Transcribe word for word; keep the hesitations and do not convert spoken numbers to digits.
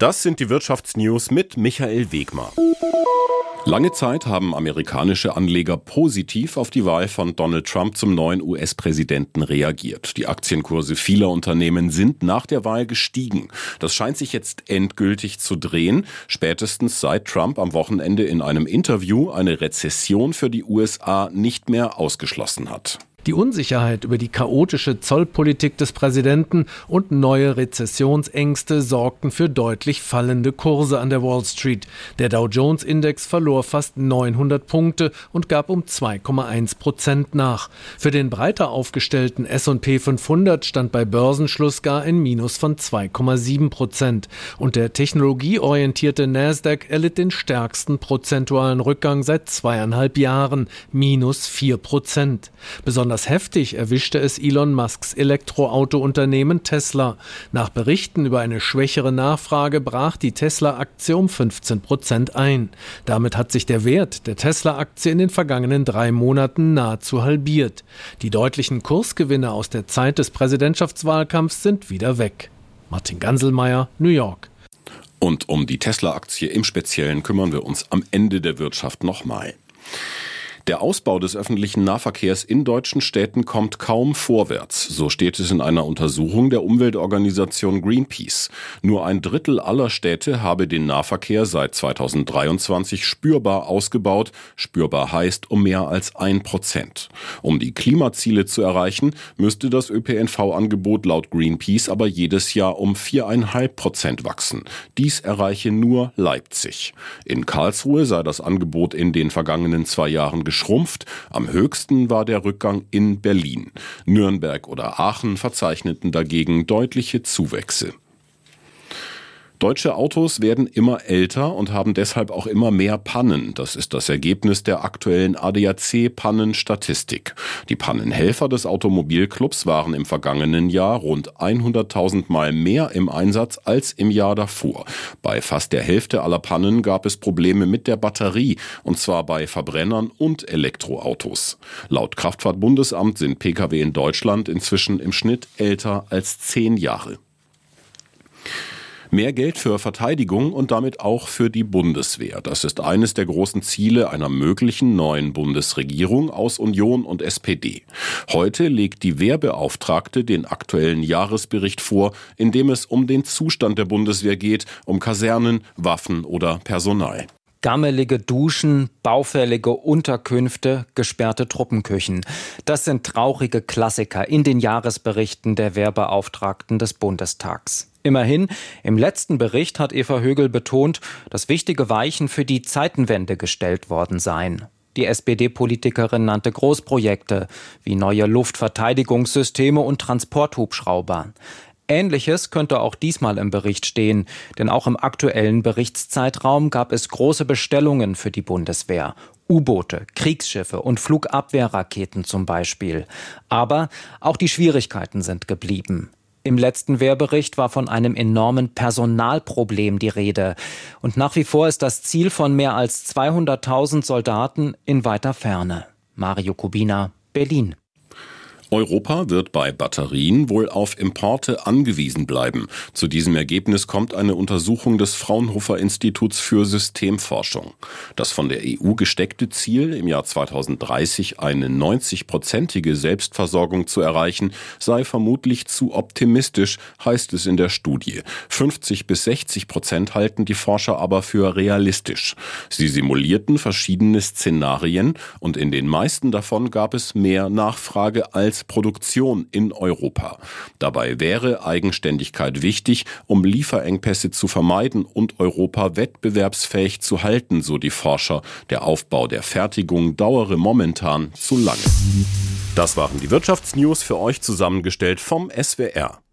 Das sind die Wirtschaftsnews mit Michael Wegmar. Lange Zeit haben amerikanische Anleger positiv auf die Wahl von Donald Trump zum neuen U S-Präsidenten reagiert. Die Aktienkurse vieler Unternehmen sind nach der Wahl gestiegen. Das scheint sich jetzt endgültig zu drehen, spätestens seit Trump am Wochenende in einem Interview eine Rezession für die U S A nicht mehr ausgeschlossen hat. Die Unsicherheit über die chaotische Zollpolitik des Präsidenten und neue Rezessionsängste sorgten für deutlich fallende Kurse an der Wall Street. Der Dow-Jones-Index verlor fast neunhundert Punkte und gab um zwei Komma eins Prozent nach. Für den breiter aufgestellten S und P fünfhundert stand bei Börsenschluss gar ein Minus von zwei Komma sieben Prozent. Und der technologieorientierte Nasdaq erlitt den stärksten prozentualen Rückgang seit zweieinhalb Jahren, minus vier Prozent. Besonders Besonders heftig erwischte es Elon Musks Elektroauto-Unternehmen Tesla. Nach Berichten über eine schwächere Nachfrage brach die Tesla-Aktie um fünfzehn Prozent ein. Damit hat sich der Wert der Tesla-Aktie in den vergangenen drei Monaten nahezu halbiert. Die deutlichen Kursgewinne aus der Zeit des Präsidentschaftswahlkampfs sind wieder weg. Martin Ganselmeier, New York. Und um die Tesla-Aktie im Speziellen kümmern wir uns am Ende der Wirtschaft nochmal. Der Ausbau des öffentlichen Nahverkehrs in deutschen Städten kommt kaum vorwärts. So steht es in einer Untersuchung der Umweltorganisation Greenpeace. Nur ein Drittel aller Städte habe den Nahverkehr seit zweitausenddreiundzwanzig spürbar ausgebaut. Spürbar heißt um mehr als ein Prozent. Um die Klimaziele zu erreichen, müsste das Ö P N V-Angebot laut Greenpeace aber jedes Jahr um vier Komma fünf Prozent wachsen. Dies erreiche nur Leipzig. In Karlsruhe sei das Angebot in den vergangenen zwei Jahren geschrumpft. Am höchsten war der Rückgang in Berlin. Nürnberg oder Aachen verzeichneten dagegen deutliche Zuwächse. Deutsche Autos werden immer älter und haben deshalb auch immer mehr Pannen. Das ist das Ergebnis der aktuellen A D A C-Pannenstatistik. Die Pannenhelfer des Automobilclubs waren im vergangenen Jahr rund hunderttausend Mal mehr im Einsatz als im Jahr davor. Bei fast der Hälfte aller Pannen gab es Probleme mit der Batterie, und zwar bei Verbrennern und Elektroautos. Laut Kraftfahrtbundesamt sind Pkw in Deutschland inzwischen im Schnitt älter als zehn Jahre. Mehr Geld für Verteidigung und damit auch für die Bundeswehr. Das ist eines der großen Ziele einer möglichen neuen Bundesregierung aus Union und S P D. Heute legt die Wehrbeauftragte den aktuellen Jahresbericht vor, in dem es um den Zustand der Bundeswehr geht, um Kasernen, Waffen oder Personal. Gammelige Duschen, baufällige Unterkünfte, gesperrte Truppenküchen. Das sind traurige Klassiker in den Jahresberichten der Wehrbeauftragten des Bundestags. Immerhin, im letzten Bericht hat Eva Högel betont, dass wichtige Weichen für die Zeitenwende gestellt worden seien. Die S P D-Politikerin nannte Großprojekte wie neue Luftverteidigungssysteme und Transporthubschrauber. Ähnliches könnte auch diesmal im Bericht stehen, denn auch im aktuellen Berichtszeitraum gab es große Bestellungen für die Bundeswehr. U-Boote, Kriegsschiffe und Flugabwehrraketen zum Beispiel. Aber auch die Schwierigkeiten sind geblieben. Im letzten Wehrbericht war von einem enormen Personalproblem die Rede. Und nach wie vor ist das Ziel von mehr als zweihunderttausend Soldaten in weiter Ferne. Mario Kubina, Berlin. Europa wird bei Batterien wohl auf Importe angewiesen bleiben. Zu diesem Ergebnis kommt eine Untersuchung des Fraunhofer Instituts für Systemforschung. Das von der E U gesteckte Ziel, im Jahr zweitausenddreißig eine neunzig-prozentige Selbstversorgung zu erreichen, sei vermutlich zu optimistisch, heißt es in der Studie. fünfzig bis sechzig Prozent halten die Forscher aber für realistisch. Sie simulierten verschiedene Szenarien und in den meisten davon gab es mehr Nachfrage als Produktion in Europa. Dabei wäre Eigenständigkeit wichtig, um Lieferengpässe zu vermeiden und Europa wettbewerbsfähig zu halten, so die Forscher. Der Aufbau der Fertigung dauere momentan zu lange. Das waren die Wirtschaftsnews für euch zusammengestellt vom S W R.